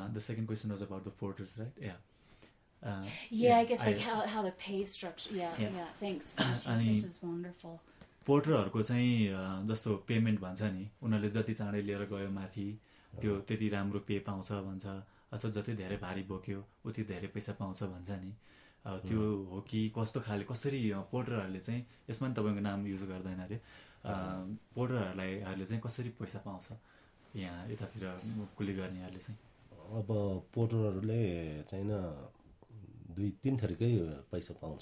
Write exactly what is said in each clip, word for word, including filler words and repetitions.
uh, the second question was about the porters, right? Yeah. Uh, yeah, yeah, I guess like I, how how the pay structure. Yeah, yeah. yeah thanks. This, अनि this is wonderful. पोर्टरहरूको चाहिँ जस्तो payment भन्छ नि, उनीहरूले जति चाँडै लिएर गयो माथि त्यो त्यति राम्रो पे पाउँछ भन्छ, अथवा जति धेरै भारी बोक्यो उति धेरै पैसा पाउँछ भन्छ नि, त्यो हो कि कस्तो खाले कसरी पोर्टरहरूले चाहिँ, यसमा नि तपाईँको नाम युज गर्दैन अरे, पोर्टरहरूलाई हरूले चाहिँ कसरी पैसा पाउँछ यहाँ यतातिर कुली गर्नेहरूले चाहिँ? अब पोर्टरहरूले चाहिँ दुई तिन थरीकै पैसा पाउँछ।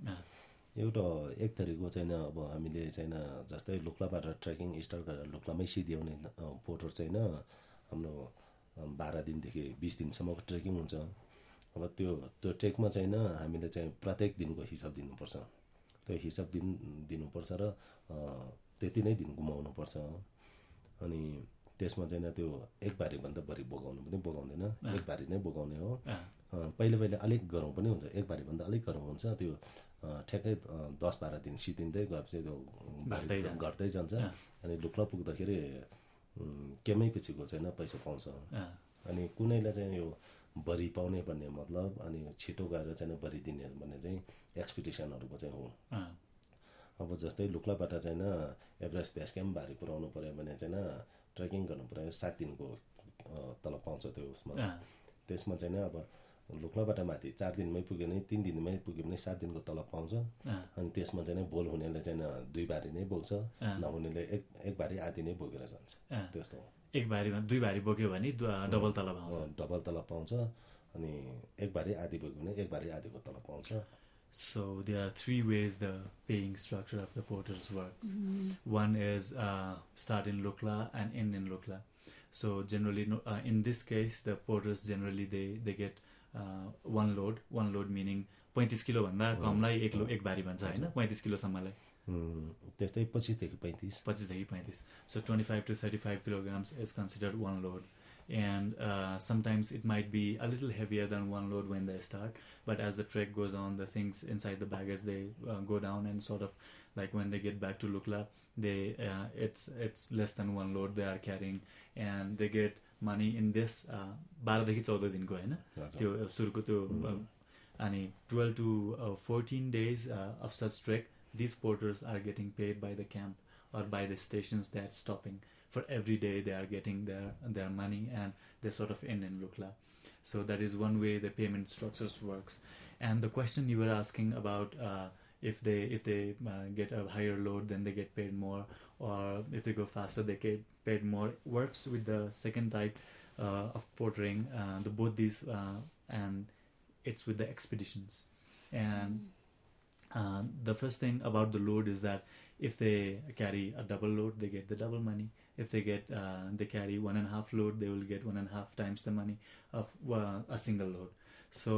एउटा एक थरीको चाहिँ अब हामीले चाहिँ जस्तै लुक्लाबाट ट्रेकिङ स्टार्ट गरेर लुक्लामै सिध्याउने पोर्टर चाहिँ हाम्रो बाह्र दिनदेखि बिस दिनसम्मको ट्रेकिङ हुन्छ। अब त्यो त्यो ट्रेकमा चाहिँ हामीले चाहिँ प्रत्येक दिनको हिसाब दिनुपर्छ, त्यो हिसाब दिन दिनुपर्छ र त्यति नै दिन घुमाउनुपर्छ। अनि त्यसमा चाहिँ त्यो एक बारीभन्दा बढी बोकाउनु पनि बोकाउँदैन, एक बारी नै बोकाउने हो। पहिले पहिले अलिक गरौँ पनि हुन्छ, एक बारीभन्दा अलिक गरौँ हुन्छ, त्यो ठ्याक्कै दस बाह्र दिन सिद्धिँदै गएपछि त्यो घट्दै जान्छ। अनि लुक्ला पुग्दाखेरि केमै पछिको चाहिँ पैसा पाउँछ। अनि कुनैलाई चाहिँ यो बढी पाउने भन्ने मतलब, अनि छिटो गएर चाहिँ बढी दिने भन्ने चाहिँ एक्सपिडिसनहरूको चाहिँ हो। अब जस्तै लुक्लाबाट चाहिँ एभरेस्ट बेस क्याम्प भारी पुऱ्याउनु पऱ्यो भने चाहिँ ट्रेकिङ गर्नु पऱ्यो, सात दिनको तलब पाउँछ त्यो उसमा। त्यसमा चाहिँ अब लुक्लाबाट माथि चार दिनमै पुग्यो भने, तिन दिनमै पुग्यो भने सात दिनको तलब पाउँछ। अनि त्यसमा चाहिँ बोल हुनेले चाहिँ दुई बारी नै बोक्छ, नहुनेले एक एक बारी आधी नै बोकेर जान्छ। त्यस्तो हो। एक बारीमा दुई बारी बोक्यो भने डबल तलब आउँछ। डबल तलब पाउँछ। अनि एक बारी आधी बोक्यो भने एक बारी आधीको तलब पाउँछ। So there are three ways the paying structure of the porters works. Mm-hmm. One is uh, start in Lukla and end in Lukla. So generally, uh, in this case, the porters generally they they get uh, one load. One load meaning पैंतीस kilo भन्दा कमलाई एक लो एक बारी भन्छ हैन, पैंतीस kilo सम्मलाई त्यस्तै पच्चीस देखि पैंतीस पच्चीस देखि पैंतीस. So twenty-five to thirty-five kilograms is considered one load. And uh, sometimes it might be a little heavier than one load when they start, but as the trek goes on, the things inside the baggage they uh, go down, and sort of like when they get back to Lukla, they uh, it's it's less than one load they are carrying, and they get money in this बाह्र देखि चौध दिनको हैन त्यो सुरुको त्यो अनि twelve to fourteen days uh, of such trek, these porters are getting paid by the camp or by the stations they are stopping. For every day they are getting their their money, and they sort of end in Lukla. So that is one way the payment structures works. And the question you were asking about uh, if they if they uh, get a higher load, then they get paid more, or if they go faster they get paid more, works with the second type uh, of portering. Uh, the both these uh, and it's with the expeditions. And uh, the first thing about the load is that if they carry a double load, they get the double money. If they get uh, they carry one and a half load, they will get one and a half times the money of uh, a single load. So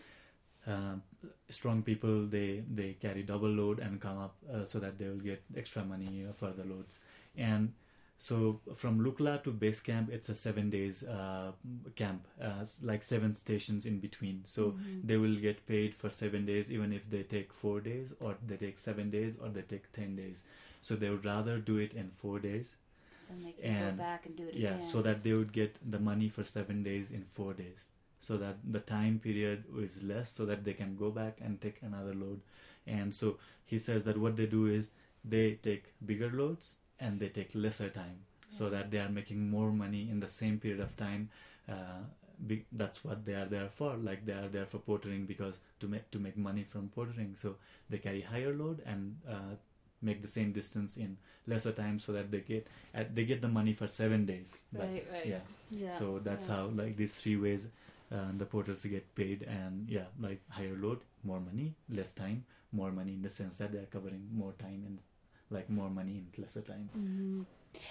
uh, strong people they they carry double load and come up uh, so that they will get extra money for the loads. And so from Lukla to base camp, it's a seven days uh, camp, uh, like seven stations in between. So mm-hmm. they will get paid for seven days, even if they take four days, or they take seven days, or they take ten days. So they would rather do it in four days. So they can and, go back and do it yeah, again. So that they would get the money for seven days in four days. So that the time period is less, so that they can go back and take another load. And so he says that what they do is they take bigger loads and they take lesser time, yeah. so that they are making more money in the same period of time. Uh, be, that's what they are there for. Like they are there for portering, because to make to make money from portering. So they carry higher load and uh, make the same distance in lesser time, so that they get uh, they get the money for seven days. Right, right. Yeah. yeah. So that's yeah. how, like, these three ways uh, the porters get paid. And yeah, like higher load, more money, less time, more money, in the sense that they are covering more time and like more money in lesser time. Mm-hmm.